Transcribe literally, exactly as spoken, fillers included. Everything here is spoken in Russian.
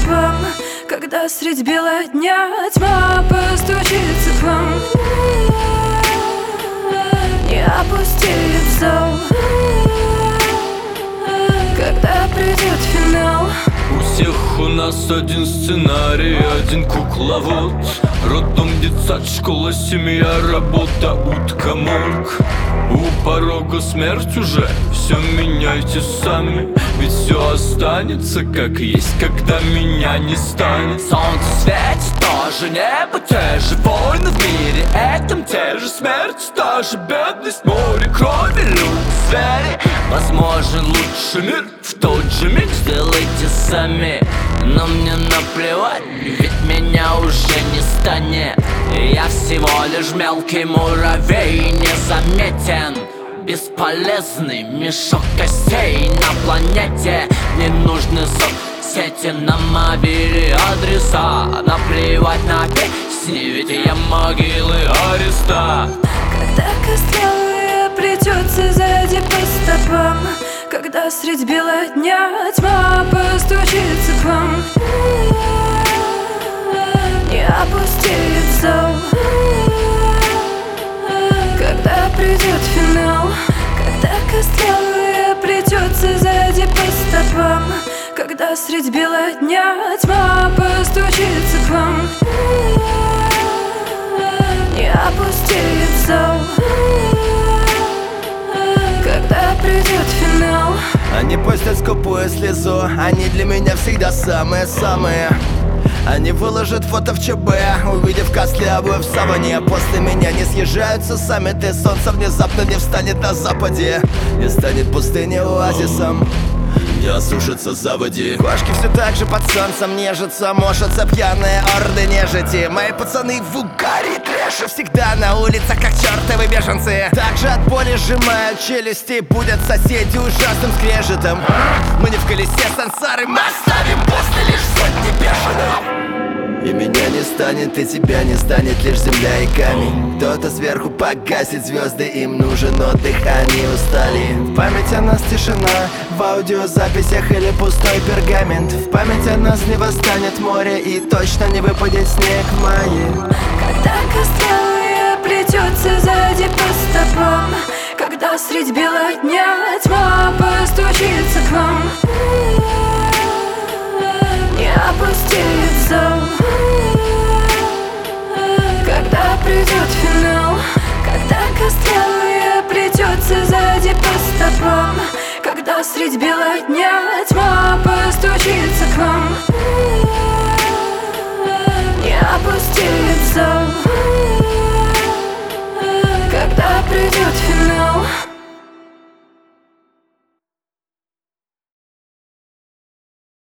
стопам, когда средь бела дня тьма постучится к вам. Не опустили в зал, когда придет финал. У всех у нас один сценарий, один кукловод. Роддом, детсад, школа, семья, работа, утка, морг. У порога смерть уже, все меняйте сами. Ведь все останется как есть, когда меня не станет. Солнце светит, тоже небо, те же войны в мире этом, те же смерть, та же бедность, море крови, люди, звери. Возможен лучший мир, в тот же миг сделайте сами. Но мне наплевать, ведь меня уже не станет. Я всего лишь мелкий муравей, незаметен, бесполезный мешок костей на планете. Не нужны соцсети, на мобиле адреса. Наплевать на песни, ведь я могилы ареста. Когда костлявая придется сзади по стопам, когда средь бела дня тьма постучится к вам. Не опустили в зал, когда придет финал. Когда костлявая придется сзади по стопам, когда средь бела дня тьма постучится к вам. Не опустили в зал, когда придет финал. Они пустят скупую слезу, они для меня всегда самые-самые. Они выложат фото в ЧБ, увидев костлявую в саване. После меня не съезжаются саммиты, солнце внезапно не встанет на западе. Не станет пустыня оазисом, не осушится заводи. Кошки все так же под солнцем нежатся, мошатся пьяные орды нежити. Мои пацаны в угаре трэша, всегда на улицах как чертовы беженцы. Также от боли сжимают челюсти, будут соседи ужасным скрежетом. Мы не в колесе сансары, мы оставим после лишь сотни бешеных. И меня не станет, и тебя не станет, лишь земля и камень. Кто-то сверху погасит звезды, им нужен отдых, они устали. В память о нас тишина, в аудиозаписях или пустой пергамент. В память о нас не восстанет море, и точно не выпадет снег в мае. Когда костлявая плетется сзади по стопам, когда средь бела дня тьма постучится к вам. Не опустили в зал, когда придет финал. Когда костлявая плетется сзади по стопам, когда средь бела дня тьма постучится к вам.